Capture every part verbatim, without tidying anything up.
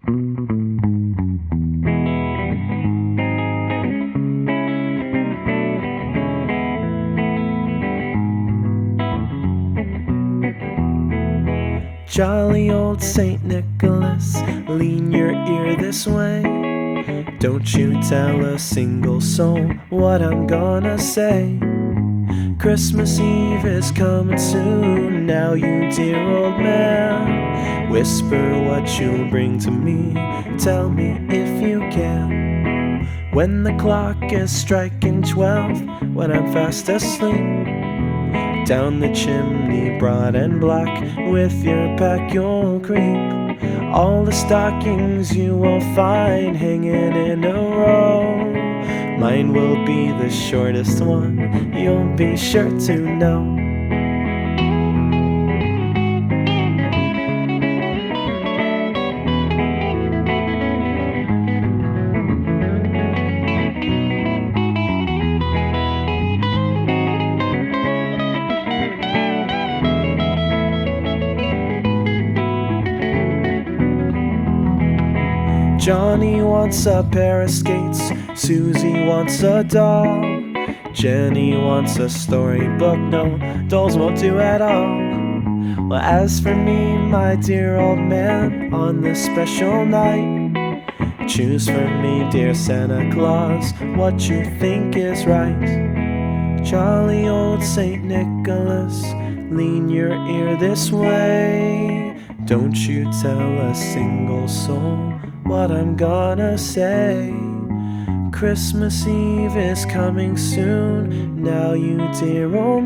Jolly old Saint Nicholas, lean your ear this way. Don't you tell a single soul what I'm gonna say. Christmas Eve is coming soon, now you dear old man. Whisper what you'll bring to me, tell me if you can. When the clock is striking twelve, when I'm fast asleep, down the chimney broad and black, with your pack you'll creep. All the stockings you will find hanging in a row. Mine will be the shortest one, you'll be sure to know. Johnny wants a pair of skates, Susie wants a doll, Jenny wants a storybook, no, dolls won't do at all. Well, as for me, my dear old man, on this special night, choose for me, dear Santa Claus, what you think is right. Jolly old Saint Nicholas, lean your ear this way. Don't you tell a single soul what I'm gonna say. Christmas Eve is coming soon, now you dear old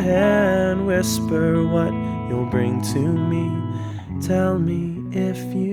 man, whisper what you'll bring to me, tell me if you